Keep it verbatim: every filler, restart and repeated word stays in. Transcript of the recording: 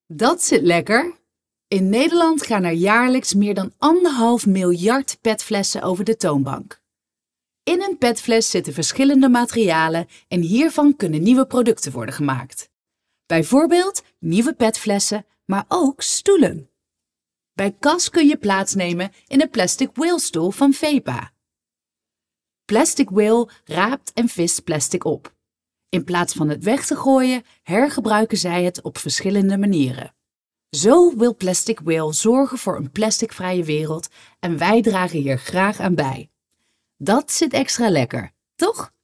Dat zit lekker! In Nederland gaan er jaarlijks meer dan anderhalf miljard petflessen over de toonbank. In een petfles zitten verschillende materialen en hiervan kunnen nieuwe producten worden gemaakt. Bijvoorbeeld nieuwe petflessen, maar ook stoelen. Bij Cas kun je plaatsnemen in een plastic wheelstoel van Vepa. Plastic Wheel raapt en vist plastic op. In plaats van het weg te gooien, hergebruiken zij het op verschillende manieren. Zo wil Plastic Wheel zorgen voor een plasticvrije wereld en wij dragen hier graag aan bij. Dat zit extra lekker, toch?